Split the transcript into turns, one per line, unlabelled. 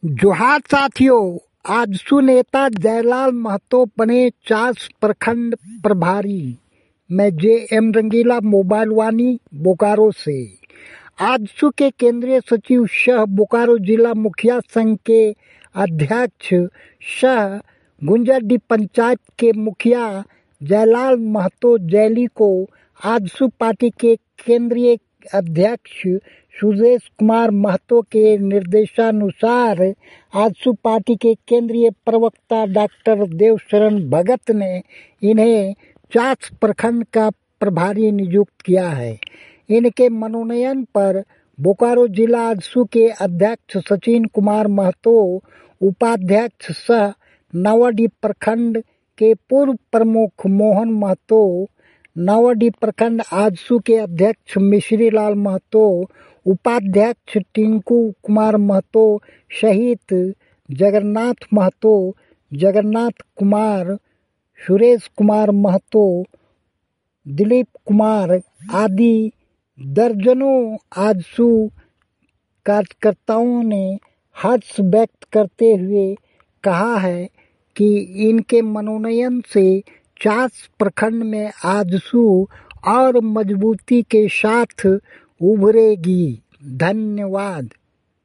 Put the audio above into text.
जोहार साथियों, आजसू नेता जयलाल महतो बने चास प्रखंड प्रभारी। मैं जे.एम. रंगीला, मोबाइल वानी, बोकारो से। आजसू के केंद्रीय सचिव सह बोकारो जिला मुखिया संघ के अध्यक्ष सह गुंजरडी पंचायत के मुखिया जयलाल महतो जैली को आजसू पार्टी के केंद्रीय अध्यक्ष सुरेश कुमार महतो के निर्देशानुसार आजसू पार्टी के केंद्रीय प्रवक्ता डॉक्टर देवशरण भगत ने इन्हें चास प्रखंड का प्रभारी नियुक्त किया है। इनके मनोनयन पर बोकारो जिला आजसू के अध्यक्ष सचिन कुमार महतो, उपाध्यक्ष सह नावाडीह प्रखंड के पूर्व प्रमुख मोहन महतो, नावाडीह प्रखंड आजसू के अध्यक्ष मिश्री लाल महतो, उपाध्यक्ष टिंकू कुमार महतो सहित जगन्नाथ महतो, जगन्नाथ कुमार, सुरेश कुमार महतो, दिलीप कुमार आदि दर्जनों आजसू कार्यकर्ताओं ने हर्ष व्यक्त करते हुए कहा है कि इनके मनोनयन से चास प्रखंड में आजसू और मजबूती के साथ उभरेगी। धन्यवाद।